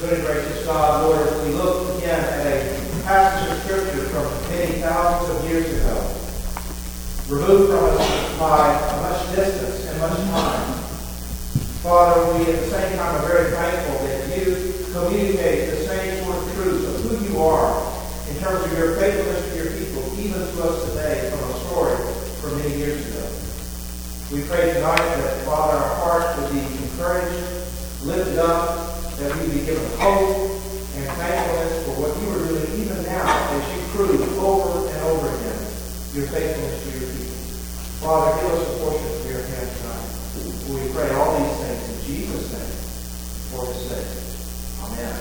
Good and gracious God, Lord, as we look again at a passage of Scripture from many thousands of years ago, removed from us by much distance and much time, Father, we at the same time are very thankful that you communicate the same sort of truths of who you are in terms of your faithfulness to your people, even to us today from a story from many years ago. We pray tonight that, Father, our hearts would be encouraged, lifted up, that we be given hope and thankfulness for what you are doing even now as you prove over and over again your faithfulness to your people. Father, give us a portion of your hand tonight. We pray all these things in Jesus' name, for his sake. Amen.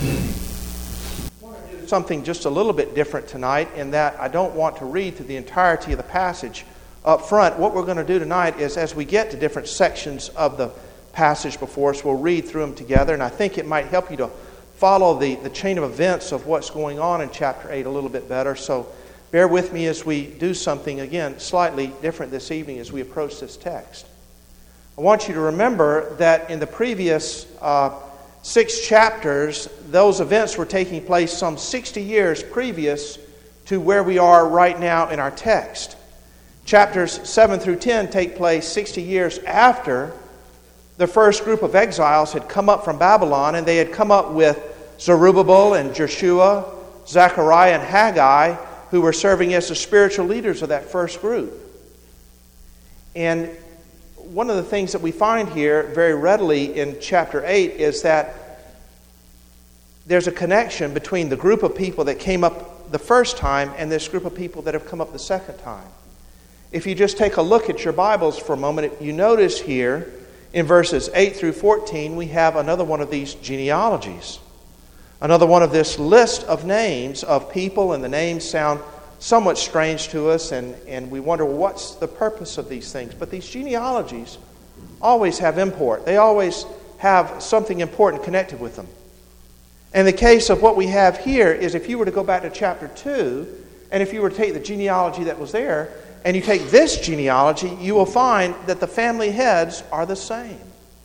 I want to do something just a little bit different tonight in that I don't want to read through the entirety of the passage up front. What we're going to do tonight is as we get to different sections of the passage before us, we'll read through them together, and I think it might help you to follow the chain of events of what's going on in chapter 8 a little bit better. So bear with me as we do something, again, slightly different this evening as we approach this text. I want you to remember that in the previous 6 chapters, those events were taking place some 60 years previous to where we are right now in our text. Chapters 7 through 10 take place 60 years after the first group of exiles had come up from Babylon, and they had come up with Zerubbabel and Joshua, Zechariah and Haggai, who were serving as the spiritual leaders of that first group. And one of the things that we find here very readily in chapter 8 is that there's a connection between the group of people that came up the first time and this group of people that have come up the second time. If you just take a look at your Bibles for a moment, you notice here in verses 8 through 14, we have another one of these genealogies. Another one of this list of names of people, and the names sound somewhat strange to us, and we wonder, what's the purpose of these things? But these genealogies always have import. They always have something important connected with them. And the case of what we have here is if you were to go back to chapter 2, and if you were to take the genealogy that was there, and you take this genealogy, you will find that the family heads are the same.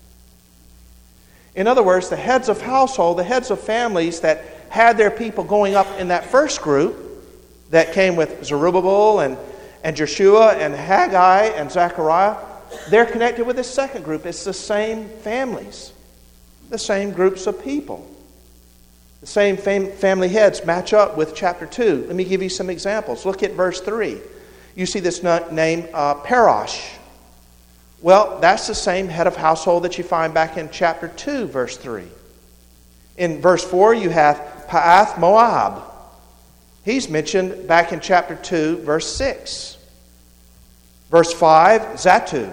In other words, the heads of household, the heads of families that had their people going up in that first group that came with Zerubbabel and Joshua and Haggai and Zechariah, they're connected with this second group. It's the same families, the same groups of people. The same family heads match up with chapter 2. Let me give you some examples. Look at verse 3. You see this name, Parosh. Well, that's the same head of household that you find back in chapter 2, verse 3. In verse 4, you have Paath Moab. He's mentioned back in chapter 2, verse 6. Verse 5, Zatu.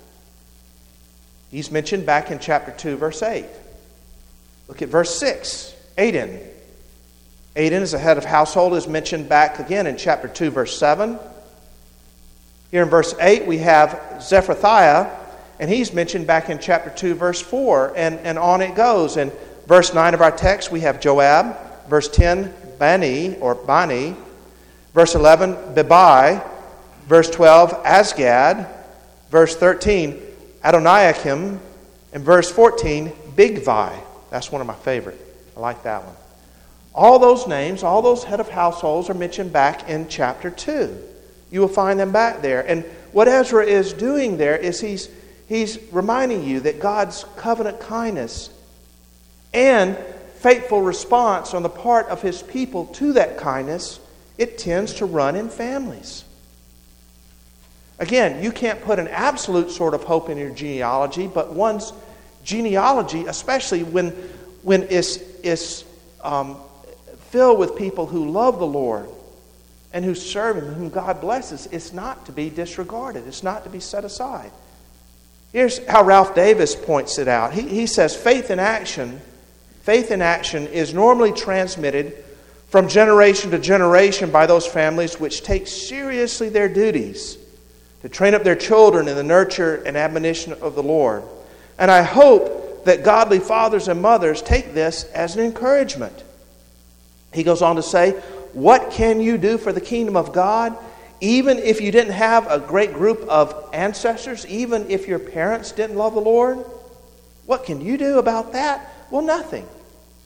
He's mentioned back in chapter 2, verse 8. Look at verse 6, Adin. Adin as a head of household is mentioned back again in chapter 2, verse 7. Here in verse 8 we have Zephathiah, and he's mentioned back in chapter 2, verse 4, and on it goes. In verse 9 of our text we have Joab, verse 10, Bani, verse 11, Bebai, verse 12, Asgad, verse 13, Adoniakim, and verse 14, Bigvai. That's one of my favorite. I like that one. All those names, all those head of households are mentioned back in chapter 2. You will find them back there. And what Ezra is doing there is he's reminding you that God's covenant kindness and faithful response on the part of his people to that kindness, it tends to run in families. Again, you can't put an absolute sort of hope in your genealogy, but one's genealogy, especially when it's filled with people who love the Lord and who serve Him, whom God blesses, it's not to be disregarded. It's not to be set aside. Here's how Ralph Davis points it out. He says, faith in action is normally transmitted from generation to generation by those families which take seriously their duties to train up their children in the nurture and admonition of the Lord. And I hope that godly fathers and mothers take this as an encouragement. He goes on to say, what can you do for the kingdom of God? Even if you didn't have a great group of ancestors, even if your parents didn't love the Lord, what can you do about that? Well, nothing.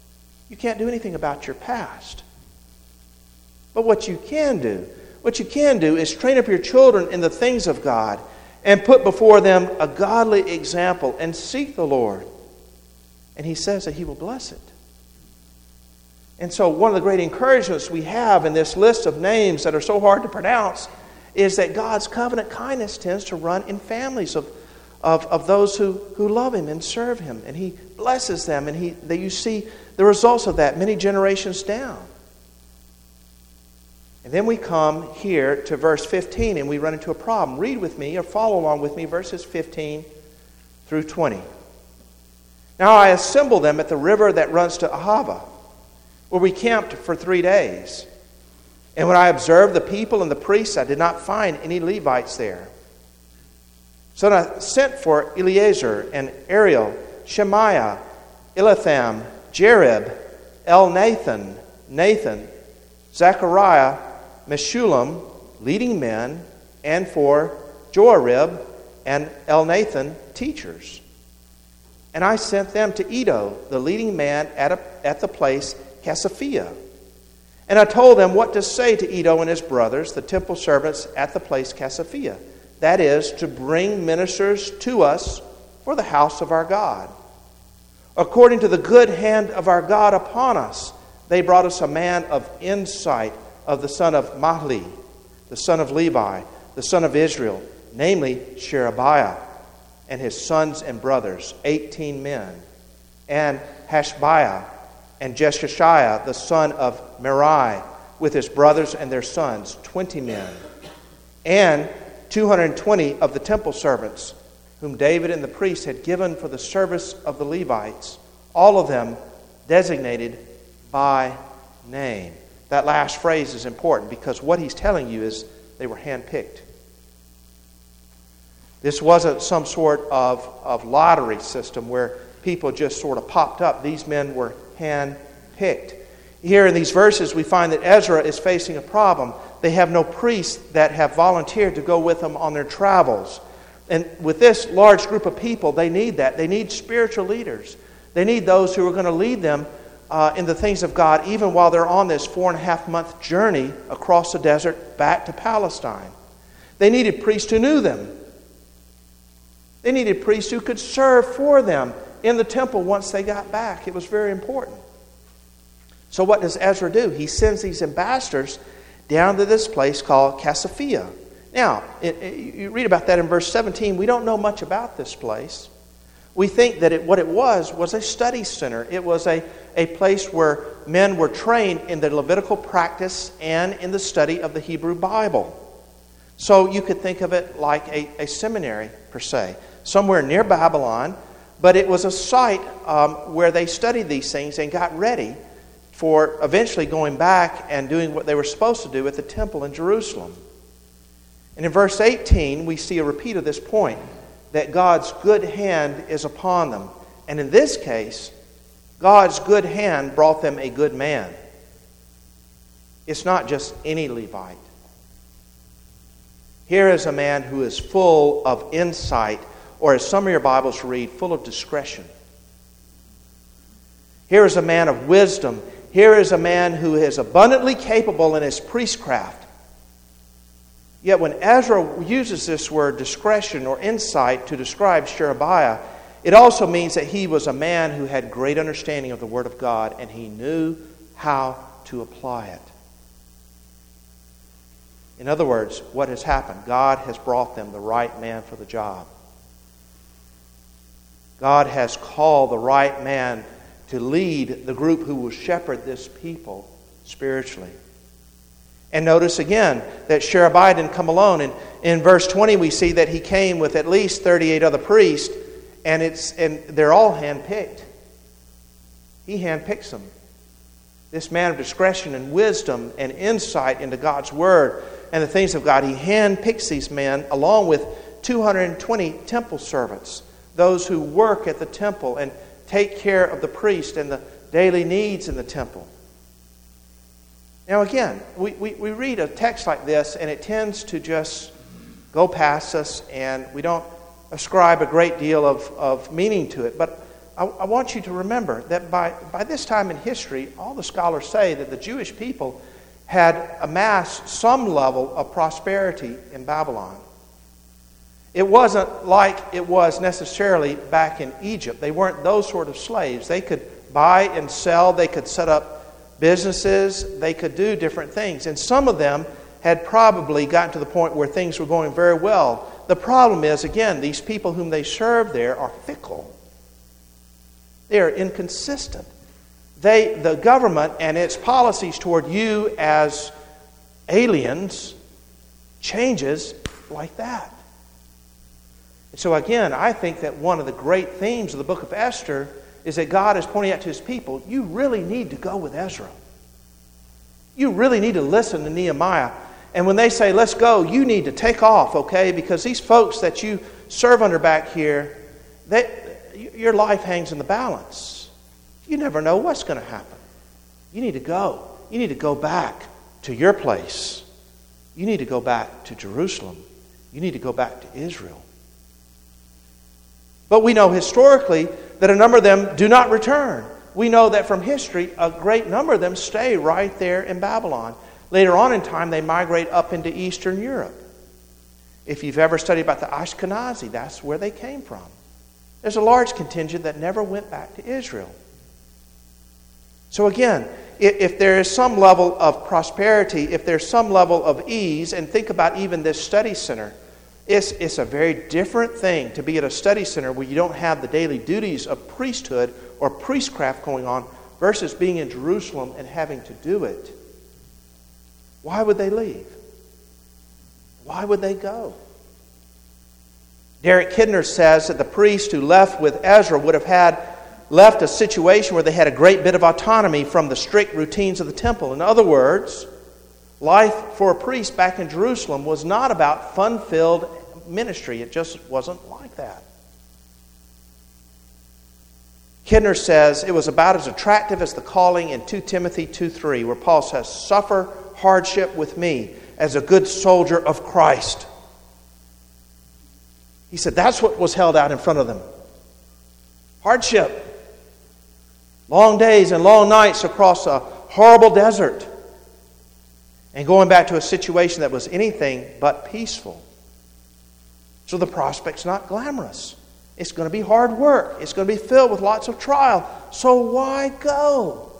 You can't do anything about your past. But what you can do is train up your children in the things of God and put before them a godly example and seek the Lord. And He says that He will bless it. And so one of the great encouragements we have in this list of names that are so hard to pronounce is that God's covenant kindness tends to run in families of those who love Him and serve Him. And He blesses them, and you see the results of that many generations down. And then we come here to verse 15 and we run into a problem. Read with me or follow along with me verses 15 through 20. Now I assembled them at the river that runs to Ahava, where we camped for 3 days. And when I observed the people and the priests, I did not find any Levites there. So I sent for Eleazar and Ariel, Shemaiah, Elitham, Jerib, Elnathan, Nathan, Zechariah, Meshullam, leading men, and for Joarib and Elnathan, teachers. And I sent them to Iddo, the leading man at the place Casaphia. And I told them what to say to Iddo and his brothers, the temple servants at the place Casaphia. That is, to bring ministers to us for the house of our God. According to the good hand of our God upon us, they brought us a man of insight of the son of Mahli, the son of Levi, the son of Israel, namely Sherebiah, and his sons and brothers, 18 men, and Hashabiah, and Jeshishiah, the son of Merari, with his brothers and their sons, 20 men, and 220 of the temple servants, whom David and the priests had given for the service of the Levites, all of them designated by name. That last phrase is important because what he's telling you is they were handpicked. This wasn't some sort of lottery system where people just sort of popped up. These men were handpicked. Here in these verses we find that Ezra is facing a problem. They have no priests that have volunteered to go with them on their travels. And with this large group of people, they need that. They need spiritual leaders. They need those who are going to lead them in the things of God, even while they're on this 4.5-month journey across the desert back to Palestine. They needed priests who knew them. They needed priests who could serve for them in the temple once they got back. It was very important. So what does Ezra do? He sends these ambassadors down to this place called Casaphia. Now, you read about that in verse 17. We don't know much about this place. We think that what it was a study center. It was a place where men were trained in the Levitical practice and in the study of the Hebrew Bible. So you could think of it like a seminary, per se, somewhere near Babylon. But it was a site where they studied these things and got ready for eventually going back and doing what they were supposed to do at the temple in Jerusalem. And in verse 18, we see a repeat of this point, that God's good hand is upon them. And in this case, God's good hand brought them a good man. It's not just any Levite. Here is a man who is full of insight, or as some of your Bibles read, full of discretion. Here is a man of wisdom. Here is a man who is abundantly capable in his priestcraft. Yet when Ezra uses this word discretion or insight to describe Sherebiah, it also means that he was a man who had great understanding of the Word of God and he knew how to apply it. In other words, what has happened? God has brought them the right man for the job. God has called the right man to lead the group who will shepherd this people spiritually. And notice again that Sherebiah didn't come alone. And in verse 20 we see that he came with at least 38 other priests, and they're all handpicked. He handpicks them. This man of discretion and wisdom and insight into God's Word and the things of God, he handpicks these men along with 220 temple servants, those who work at the temple and take care of the priest and the daily needs in the temple. Now again, we read a text like this and it tends to just go past us and we don't ascribe a great deal of meaning to it. But I want you to remember that by this time in history, all the scholars say that the Jewish people had amassed some level of prosperity in Babylon. It wasn't like it was necessarily back in Egypt. They weren't those sort of slaves. They could buy and sell. They could set up businesses. They could do different things. And some of them had probably gotten to the point where things were going very well. The problem is, again, these people whom they serve there are fickle. They are inconsistent. The government and its policies toward you as aliens changes like that. So again, I think that one of the great themes of the book of Esther is that God is pointing out to His people, you really need to go with Ezra. You really need to listen to Nehemiah. And when they say, let's go, you need to take off, okay? Because these folks that you serve under back here, your life hangs in the balance. You never know what's going to happen. You need to go. You need to go back to your place. You need to go back to Jerusalem. You need to go back to Israel. But we know historically that a number of them do not return. We know that from history, a great number of them stay right there in Babylon. Later on in time, they migrate up into Eastern Europe. If you've ever studied about the Ashkenazi, that's where they came from. There's a large contingent that never went back to Israel. So again, if there is some level of prosperity, if there's some level of ease, and think about even this study center, it's a very different thing to be at a study center where you don't have the daily duties of priesthood or priestcraft going on versus being in Jerusalem and having to do it. Why would they leave? Why would they go? Derek Kidner says that the priests who left with Ezra would have left a situation where they had a great bit of autonomy from the strict routines of the temple. In other words, life for a priest back in Jerusalem was not about fun-filled ministry. It just wasn't like that. Kidner says it was about as attractive as the calling in 2 Timothy 2:3, where Paul says, suffer hardship with me as a good soldier of Christ. He said that's what was held out in front of them. Hardship. Long days and long nights across a horrible desert. And going back to a situation that was anything but peaceful. So the prospect's not glamorous. It's going to be hard work. It's going to be filled with lots of trial. So why go?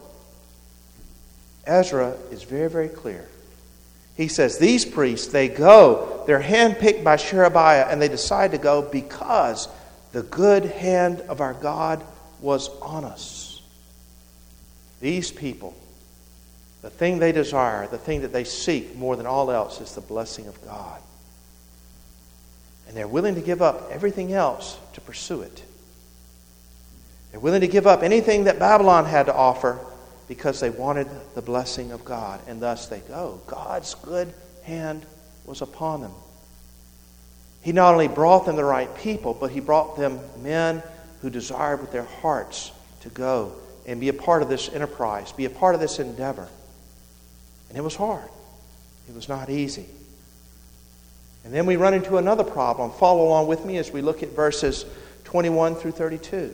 Ezra is very, very clear. He says these priests, they go. They're handpicked by Sherebiah, and they decide to go because the good hand of our God was on us. These people, the thing they desire, the thing that they seek more than all else is the blessing of God. And they're willing to give up everything else to pursue it. They're willing to give up anything that Babylon had to offer because they wanted the blessing of God. And thus they go. God's good hand was upon them. He not only brought them the right people, but He brought them men who desired with their hearts to go and be a part of this enterprise, be a part of this endeavor. And it was hard. It was not easy. And then we run into another problem. Follow along with me as we look at verses 21 through 32.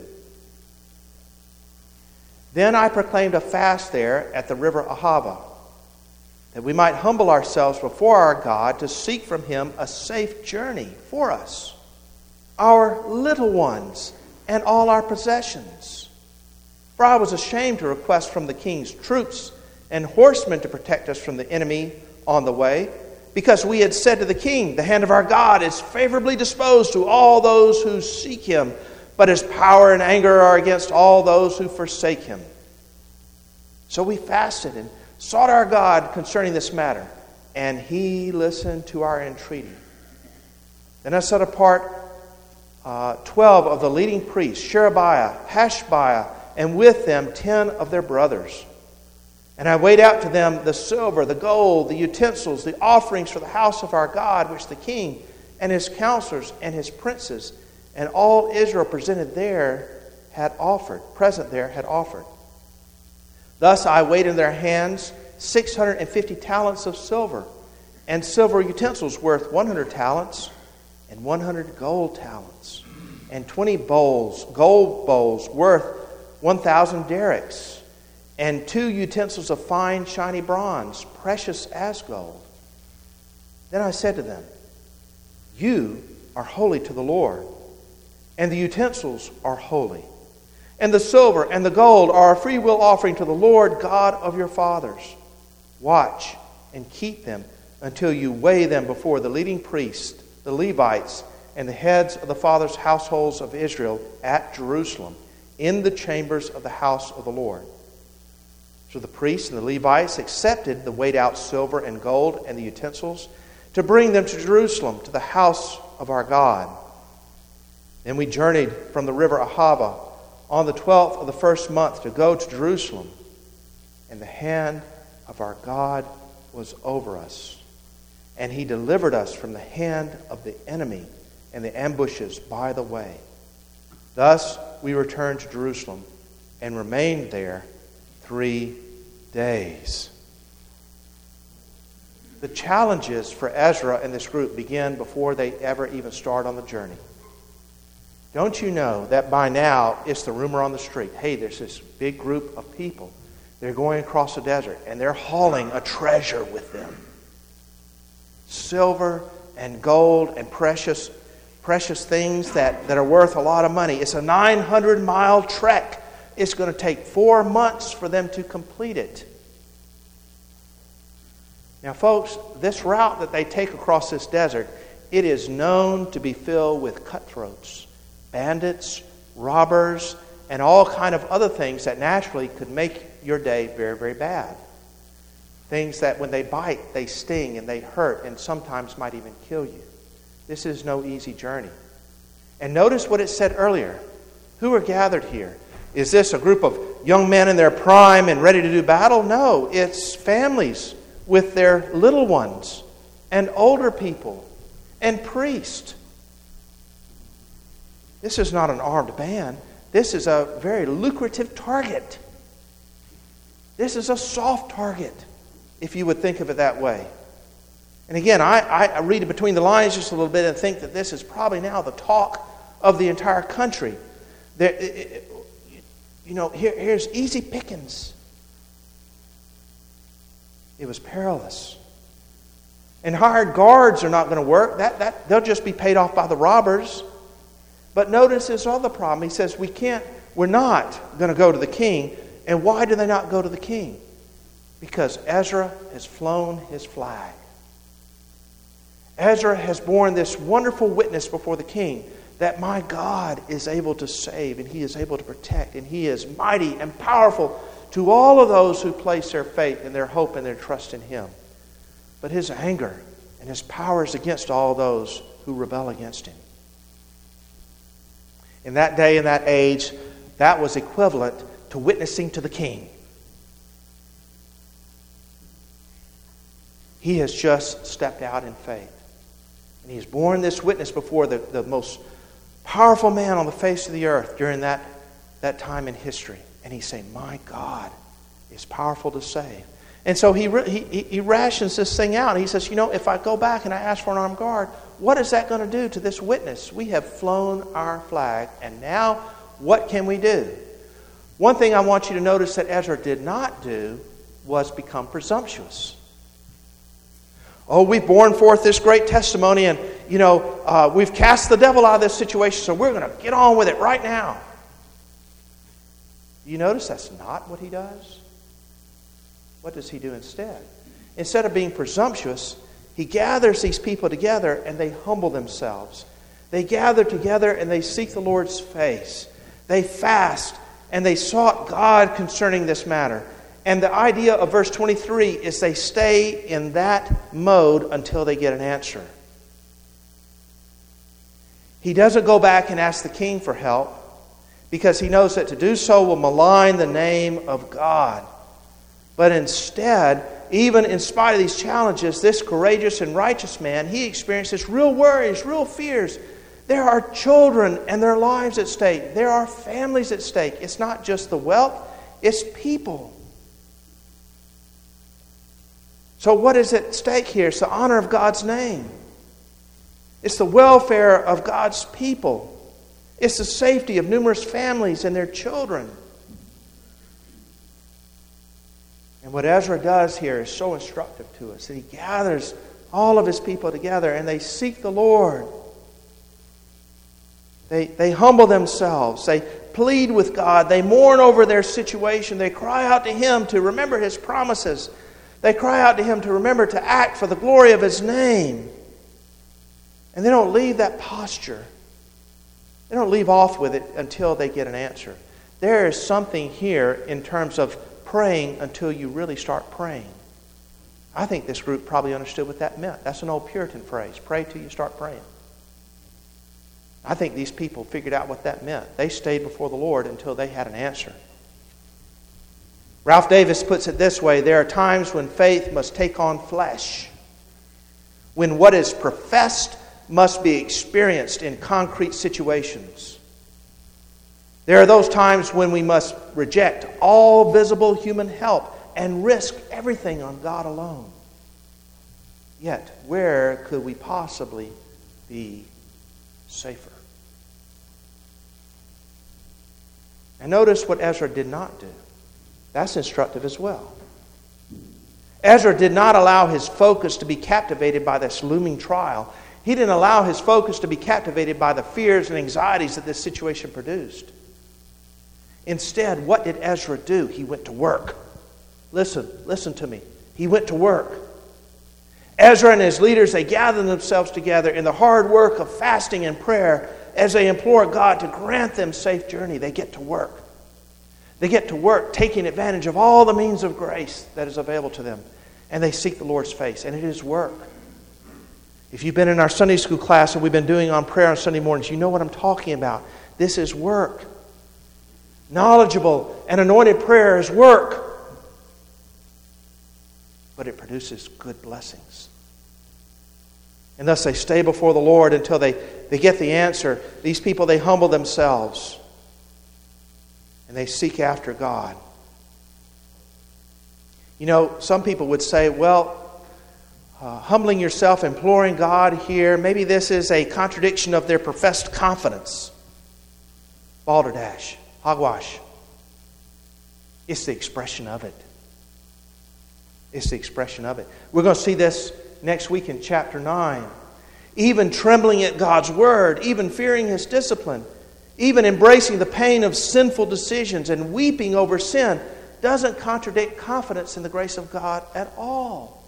Then I proclaimed a fast there at the river Ahava, that we might humble ourselves before our God to seek from Him a safe journey for us, our little ones, and all our possessions. For I was ashamed to request from the king's troops and horsemen to protect us from the enemy on the way, because we had said to the king, the hand of our God is favorably disposed to all those who seek Him, but His power and anger are against all those who forsake Him. So we fasted and sought our God concerning this matter, and He listened to our entreaty. Then I set apart 12 of the leading priests, Sherebiah, Hashabiah, and with them 10 of their brothers. And I weighed out to them the silver, the gold, the utensils, the offerings for the house of our God, which the king and his counselors and his princes and all Israel present there had offered. Thus I weighed in their hands 650 talents of silver, and silver utensils worth 100 talents, and 100 gold talents. and 20 bowls, gold bowls worth 1,000 derricks, and 2 utensils of fine shiny bronze, precious as gold. Then I said to them, you are holy to the Lord, and the utensils are holy. And the silver and the gold are a freewill offering to the Lord God of your fathers. Watch and keep them until you weigh them before the leading priests, the Levites, and the heads of the fathers' households of Israel at Jerusalem, in the chambers of the house of the Lord. So the priests and the Levites accepted the weighed out silver and gold and the utensils to bring them to Jerusalem, to the house of our God. Then we journeyed from the river Ahava on the 12th of the first month to go to Jerusalem, and the hand of our God was over us, and he delivered us from the hand of the enemy and the ambushes by the way. Thus we returned to Jerusalem and remained there 3 days. The challenges for Ezra and this group begin before they ever even start on the journey. Don't you know that by now it's the rumor on the street, hey, there's this big group of people. They're going across the desert and they're hauling a treasure with them. Silver and gold and precious things that are worth a lot of money. It's a 900-mile trek. It's going to take 4 months for them to complete it. Now, folks, this route that they take across this desert, it is known to be filled with cutthroats, bandits, robbers, and all kind of other things that naturally could make your day very, very bad. Things that when they bite, they sting and they hurt and sometimes might even kill you. This is no easy journey. And notice what it said earlier. Who are gathered here? Is this a group of young men in their prime and ready to do battle? No, it's families with their little ones and older people and priests. This is not an armed band. This is a very lucrative target. This is a soft target, if you would think of it that way. And again, I read it between the lines just a little bit and think that this is probably now the talk of the entire country. Here's easy pickings. It was perilous. And hired guards are not going to work. They'll just be paid off by the robbers. But notice this other problem. He says, we're not going to go to the king. And why do they not go to the king? Because Ezra has flown his flag. Ezra has borne this wonderful witness before the king that my God is able to save and he is able to protect and he is mighty and powerful to all of those who place their faith and their hope and their trust in him. But his anger and his power is against all those who rebel against him. In that day and that age, that was equivalent to witnessing to the king. He has just stepped out in faith. And he's borne this witness before the most powerful man on the face of the earth during that time in history. And he's saying, my God is powerful to save. And so he rations this thing out. He says, if I go back and I ask for an armed guard, what is that going to do to this witness? We have flown our flag, and now what can we do? One thing I want you to notice that Ezra did not do was become presumptuous. Oh, we've borne forth this great testimony and, we've cast the devil out of this situation, so we're going to get on with it right now. You notice that's not what he does? What does he do instead? Instead of being presumptuous, he gathers these people together and they humble themselves. They gather together and they seek the Lord's face. They fast and they sought God concerning this matter. And the idea of verse 23 is they stay in that mode until they get an answer. He doesn't go back and ask the king for help because he knows that to do so will malign the name of God. But instead, even in spite of these challenges, this courageous and righteous man, he experiences real worries, real fears. There are children and their lives at stake. There are families at stake. It's not just the wealth, it's people. So what is at stake here? It's the honor of God's name. It's the welfare of God's people. It's the safety of numerous families and their children. And what Ezra does here is so instructive to us, that he gathers all of his people together and they seek the Lord. They humble themselves. They plead with God. They mourn over their situation. They cry out to Him to remember His promises. They cry out to Him to remember to act for the glory of His name. And they don't leave that posture. They don't leave off with it until they get an answer. There is something here in terms of praying until you really start praying. I think this group probably understood what that meant. That's an old Puritan phrase. Pray till you start praying. I think these people figured out what that meant. They stayed before the Lord until they had an answer. Ralph Davis puts it this way: there are times when faith must take on flesh, when what is professed must be experienced in concrete situations. There are those times when we must reject all visible human help and risk everything on God alone. Yet, where could we possibly be safer? And notice what Ezra did not do. That's instructive as well. Ezra did not allow his focus to be captivated by this looming trial. He didn't allow his focus to be captivated by the fears and anxieties that this situation produced. Instead, what did Ezra do? He went to work. Listen to me. He went to work. Ezra and his leaders, they gathered themselves together in the hard work of fasting and prayer as they implore God to grant them safe journey. They get to work. They get to work taking advantage of all the means of grace that is available to them. And they seek the Lord's face. And it is work. If you've been in our Sunday school class that we've been doing on prayer on Sunday mornings, you know what I'm talking about. This is work. Knowledgeable and anointed prayer is work. But it produces good blessings. And thus they stay before the Lord until they get the answer. These people, they humble themselves. And they seek after God. You know, some people would say, well, humbling yourself, imploring God here, maybe this is a contradiction of their professed confidence. Balderdash, hogwash. It's the expression of it. It's the expression of it. We're going to see this next week in chapter 9. Even trembling at God's word, even fearing His discipline, even embracing the pain of sinful decisions and weeping over sin doesn't contradict confidence in the grace of God at all.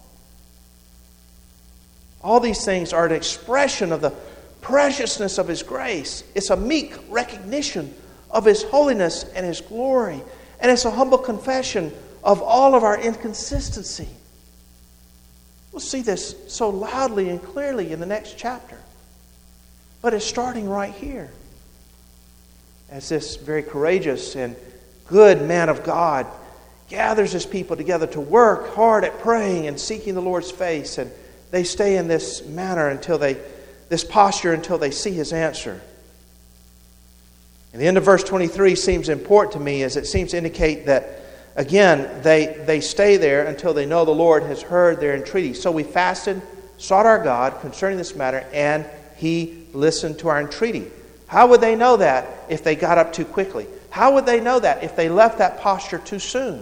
All these things are an expression of the preciousness of His grace. It's a meek recognition of His holiness and His glory. And it's a humble confession of all of our inconsistency. We'll see this so loudly and clearly in the next chapter. But it's starting right here. As this very courageous and good man of God gathers his people together to work hard at praying and seeking the Lord's face, and they stay in this manner this posture until they see His answer. And the end of verse 23 seems important to me, as it seems to indicate that, again, they stay there until they know the Lord has heard their entreaty. So we fasted, sought our God concerning this matter, and He listened to our entreaty. How would they know that if they got up too quickly? How would they know that if they left that posture too soon?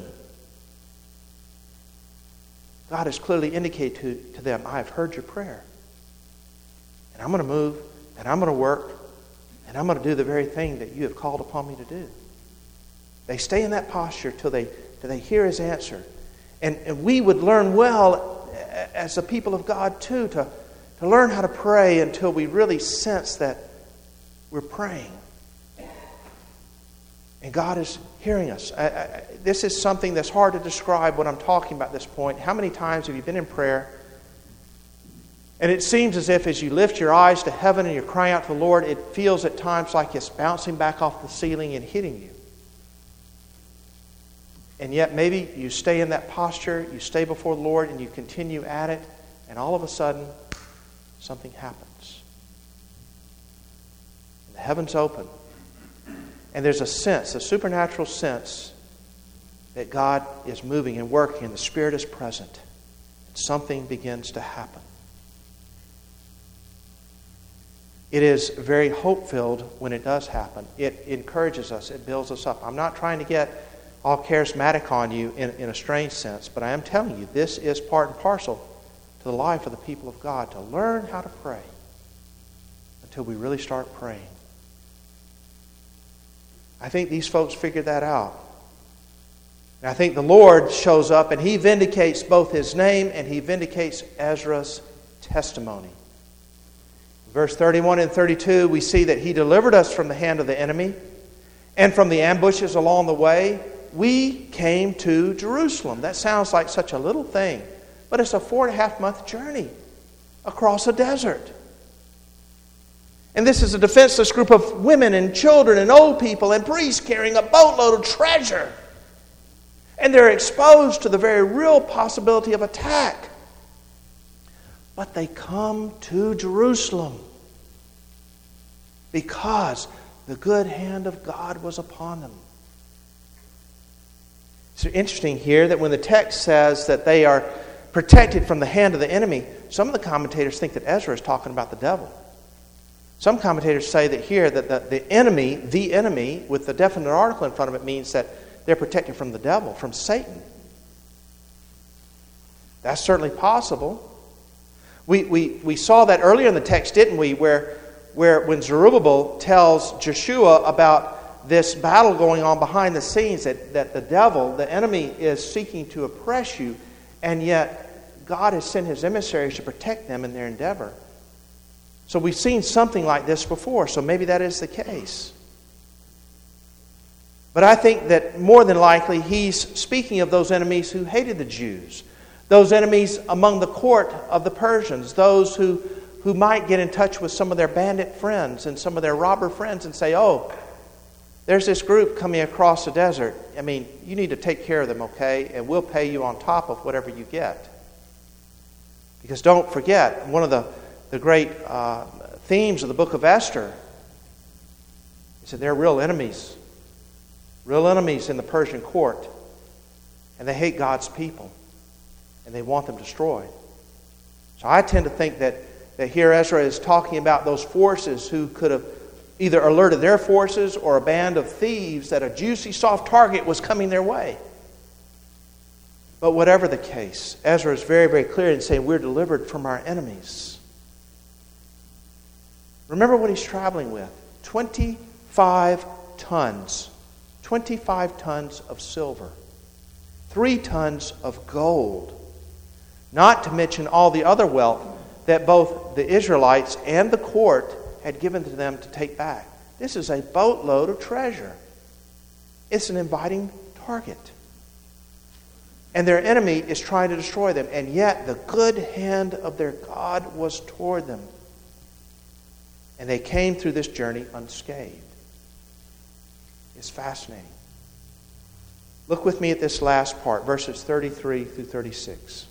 God has clearly indicated to them, I have heard your prayer. And I'm going to move, and I'm going to work, and I'm going to do the very thing that you have called upon me to do. They stay in that posture till they hear His answer. And we would learn well as the people of God too to learn how to pray until we really sense that we're praying. And God is hearing us. This is something that's hard to describe what I'm talking about at this point. How many times have you been in prayer and it seems as if as you lift your eyes to heaven and you're crying out to the Lord, it feels at times like it's bouncing back off the ceiling and hitting you? And yet maybe you stay in that posture, you stay before the Lord and you continue at it, and all of a sudden something happens. The heavens open. And there's a sense, a supernatural sense, that God is moving and working and the Spirit is present. And something begins to happen. it is very hope-filled when it does happen. It encourages us. It builds us up. I'm not trying to get all charismatic on you in a strange sense, but I am telling you, this is part and parcel to the life of the people of God, to learn how to pray until we really start praying. I think these folks figured that out. And I think the Lord shows up and He vindicates both His name and He vindicates Ezra's testimony. Verse 31 and 32, we see that He delivered us from the hand of the enemy and from the ambushes along the way. We came to Jerusalem. That sounds like such a little thing, but it's a 4.5-month journey across a desert. And this is a defenseless group of women and children and old people and priests carrying a boatload of treasure. And they're exposed to the very real possibility of attack. But they come to Jerusalem because the good hand of God was upon them. It's interesting here that when the text says that they are protected from the hand of the enemy, some of the commentators think that Ezra is talking about the devil. Some commentators say that here that the enemy, with the definite article in front of it, means that they're protected from the devil, from Satan. That's certainly possible. We saw that earlier in the text, didn't we, where when Zerubbabel tells Joshua about this battle going on behind the scenes, that the devil, the enemy, is seeking to oppress you, and yet God has sent His emissaries to protect them in their endeavor. So we've seen something like this before, so maybe that is the case. But I think that more than likely He's speaking of those enemies who hated the Jews, those enemies among the court of the Persians, those who might get in touch with some of their bandit friends and some of their robber friends and say, oh, there's this group coming across the desert. I mean, you need to take care of them, okay? And we'll pay you on top of whatever you get. Because don't forget, one of the great themes of the book of Esther is that they're real enemies in the Persian court. And they hate God's people. And they want them destroyed. So I tend to think that here Ezra is talking about those forces who could have either alerted their forces or a band of thieves that a juicy, soft target was coming their way. But whatever the case, Ezra is very, very clear in saying we're delivered from our enemies. Remember what he's traveling with. 25 tons. 25 tons of silver. 3 tons of gold. Not to mention all the other wealth that both the Israelites and the court had given to them to take back. This is a boatload of treasure. It's an inviting target. And their enemy is trying to destroy them. And yet the good hand of their God was toward them. And they came through this journey unscathed. It's fascinating. Look with me at this last part, verses 33 through 36.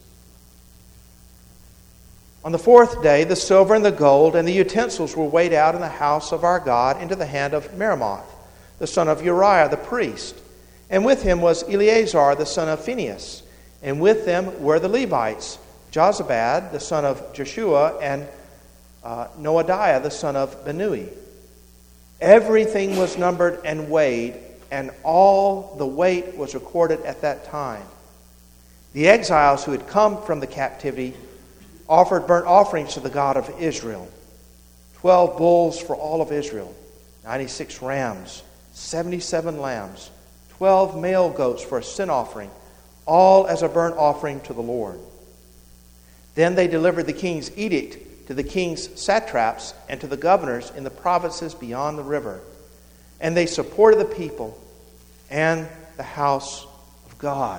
On the 4th day, the silver and the gold and the utensils were weighed out in the house of our God into the hand of Meremoth, the son of Uriah the priest. And with him was Eleazar the son of Phinehas. And with them were the Levites, Jozabad the son of Jeshua and Noadiah the son of Binnui. Everything was numbered and weighed, and all the weight was recorded at that time. The exiles who had come from the captivity offered burnt offerings to the God of Israel. 12 bulls for all of Israel, 96 rams, 77 lambs, 12 male goats for a sin offering, all as a burnt offering to the Lord. Then they delivered the king's edict to the king's satraps and to the governors in the provinces beyond the river. And they supported the people and the house of God.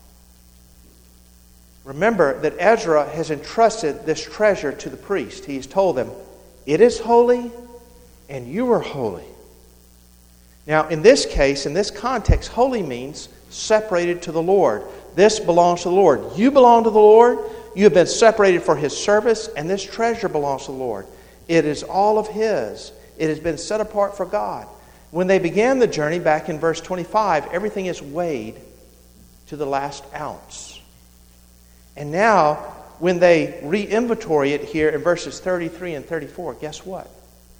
Remember that Ezra has entrusted this treasure to the priest. He's told them, it is holy and you are holy. Now, in this case, in this context, holy means separated to the Lord. This belongs to the Lord. You belong to the Lord. You have been separated for His service, and this treasure belongs to the Lord. It is all of His. It has been set apart for God. When they began the journey, back in verse 25, everything is weighed to the last ounce. And now, when they re-inventory it here in verses 33 and 34, guess what?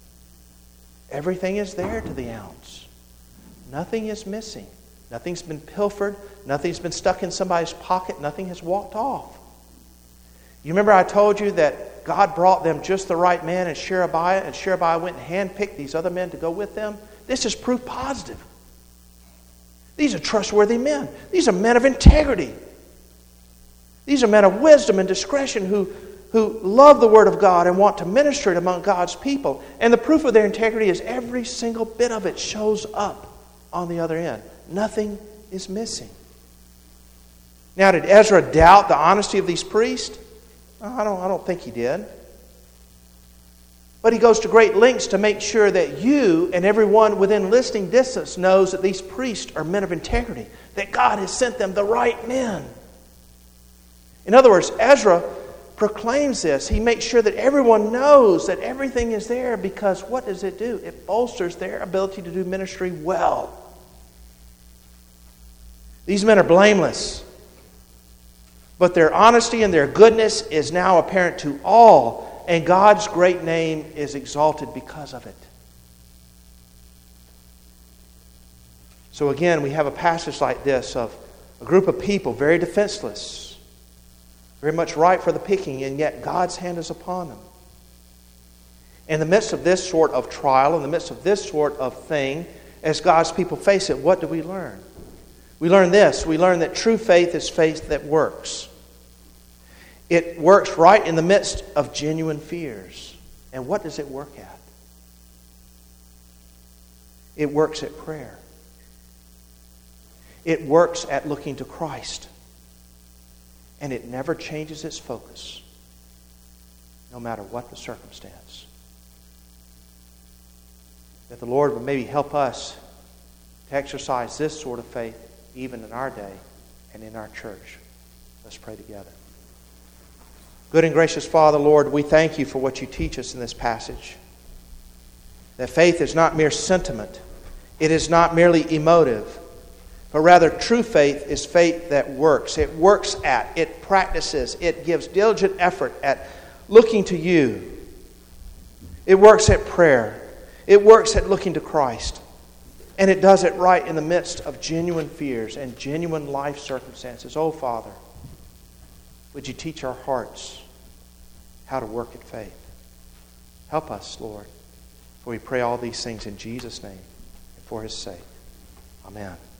Everything is there to the ounce. Nothing is missing. Nothing's been pilfered. Nothing's been stuck in somebody's pocket. Nothing has walked off. You remember I told you that God brought them just the right man in Sherebiah, and Sherebiah went and handpicked these other men to go with them? This is proof positive. These are trustworthy men. These are men of integrity. These are men of wisdom and discretion who love the Word of God and want to minister it among God's people. And the proof of their integrity is every single bit of it shows up on the other end. Nothing is missing. Now, did Ezra doubt the honesty of these priests? I don't think he did. But he goes to great lengths to make sure that you and everyone within listening distance knows that these priests are men of integrity, that God has sent them the right men. In other words, Ezra proclaims this. He makes sure that everyone knows that everything is there, because what does it do? It bolsters their ability to do ministry well. These men are blameless, but their honesty and their goodness is now apparent to all, and God's great name is exalted because of it. So again, we have a passage like this of a group of people very defenseless, very much ripe for the picking, and yet God's hand is upon them. In the midst of this sort of trial, in the midst of this sort of thing, as God's people face it, what do we learn? We learn this. We learn that true faith is faith that works. It works right in the midst of genuine fears. And what does it work at? It works at prayer. It works at looking to Christ. And it never changes its focus, no matter what the circumstance. That the Lord would maybe help us to exercise this sort of faith even in our day and in our church. Let's pray together. Good and gracious Father, Lord, we thank you for what you teach us in this passage. That faith is not mere sentiment. It is not merely emotive. But rather, true faith is faith that works. It works at, it practices, it gives diligent effort at looking to you. It works at prayer. It works at looking to Christ. And it does it right in the midst of genuine fears and genuine life circumstances. Oh, Father, would you teach our hearts how to work at faith? Help us, Lord. For we pray all these things in Jesus' name and for His sake. Amen.